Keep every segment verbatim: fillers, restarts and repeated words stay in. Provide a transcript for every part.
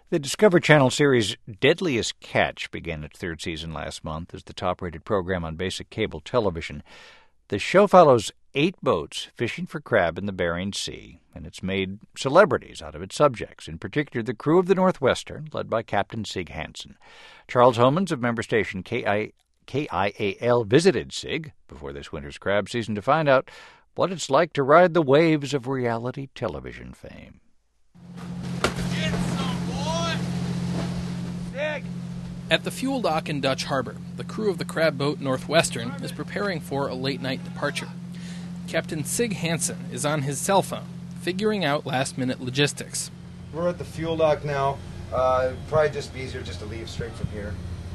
The Discovery Channel series Deadliest Catch began its third season last month as the top-rated program on basic cable television. The show follows eight boats fishing for crab in the Bering Sea, and it's made celebrities out of its subjects, in particular the crew of the Northwestern, led by Captain Sig Hansen. Charles Homans of member station K I A L visited Sig before this winter's crab season to find out what it's like to ride the waves of reality television fame. At the fuel dock in Dutch Harbor, the crew of the crab boat Northwestern is preparing for a late-night departure. Captain Sig Hansen is on his cell phone, figuring out last-minute logistics. We're at the fuel dock now. Uh, it'd probably just be easier just to leave straight from here.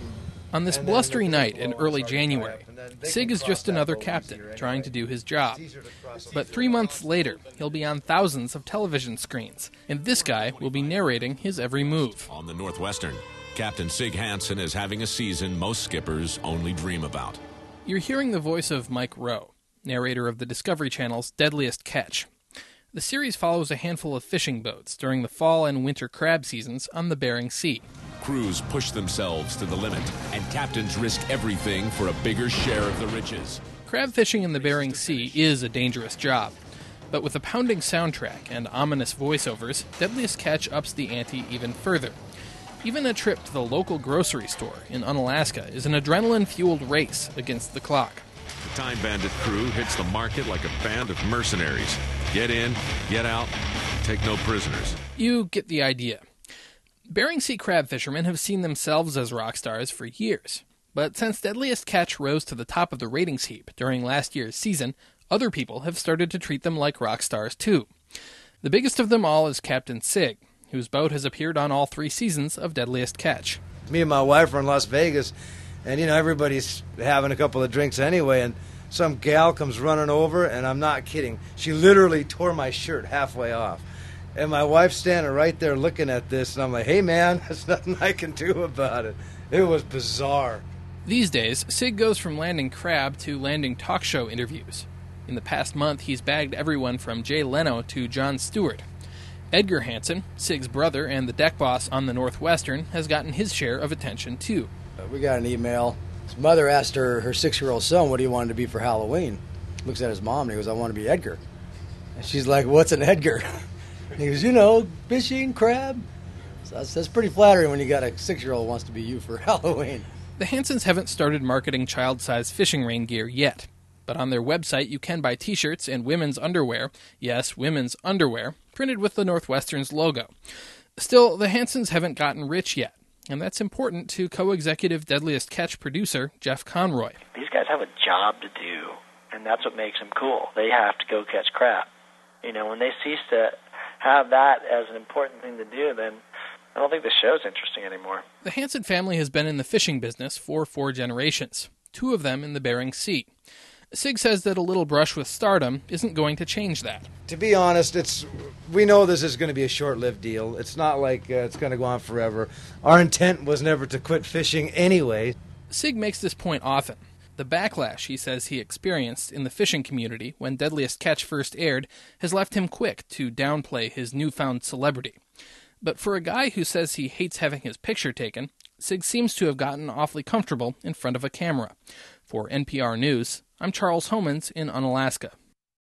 On this blustery night in early January, Sig is just another captain trying to do his job. But three months later, he'll be on thousands of television screens, and this guy will be narrating his every move. On the Northwestern, Captain Sig Hansen is having a season most skippers only dream about. You're hearing the voice of Mike Rowe, narrator of the Discovery Channel's Deadliest Catch. The series follows a handful of fishing boats during the fall and winter crab seasons on the Bering Sea. Crews push themselves to the limit, and captains risk everything for a bigger share of the riches. Crab fishing in the Bering Sea is a dangerous job. But with a pounding soundtrack and ominous voiceovers, Deadliest Catch ups the ante even further. Even a trip to the local grocery store in Unalaska is an adrenaline-fueled race against the clock. The Time Bandit crew hits the market like a band of mercenaries. Get in, get out, take no prisoners. You get the idea. Bering Sea crab fishermen have seen themselves as rock stars for years. But since Deadliest Catch rose to the top of the ratings heap during last year's season, other people have started to treat them like rock stars too. The biggest of them all is Captain Sig, whose boat has appeared on all three seasons of Deadliest Catch. Me and my wife are in Las Vegas, and, you know, everybody's having a couple of drinks anyway, and some gal comes running over, and I'm not kidding. She literally tore my shirt halfway off. And my wife's standing right there looking at this, and I'm like, hey, man, there's nothing I can do about it. It was bizarre. These days, Sig goes from landing crab to landing talk show interviews. In the past month, he's bagged everyone from Jay Leno to Jon Stewart. Edgar Hansen, Sig's brother and the deck boss on the Northwestern, has gotten his share of attention, too. We got an email. His mother asked her, her six-year-old son, what he wanted to be for Halloween. Looks at his mom, and he goes, I want to be Edgar. And she's like, what's an Edgar? And he goes, you know, fishing, crab. So that's, that's pretty flattering when you got a six-year-old who wants to be you for Halloween. The Hansens haven't started marketing child-sized fishing rain gear yet. But on their website, you can buy t-shirts and women's underwear, yes, women's underwear, printed with the Northwestern's logo. Still, the Hansens haven't gotten rich yet, and that's important to co-executive Deadliest Catch producer Jeff Conroy. These guys have a job to do, and that's what makes them cool. They have to go catch crab. You know, when they cease to have that as an important thing to do, then I don't think the show's interesting anymore. The Hansen family has been in the fishing business for four generations, two of them in the Bering Sea. Sig says that a little brush with stardom isn't going to change that. To be honest, it's we know this is going to be a short-lived deal. It's not like uh, it's going to go on forever. Our intent was never to quit fishing anyway. Sig makes this point often. The backlash he says he experienced in the fishing community when Deadliest Catch first aired has left him quick to downplay his newfound celebrity. But for a guy who says he hates having his picture taken, Sig seems to have gotten awfully comfortable in front of a camera. For N P R News, I'm Charles Homans in Unalaska.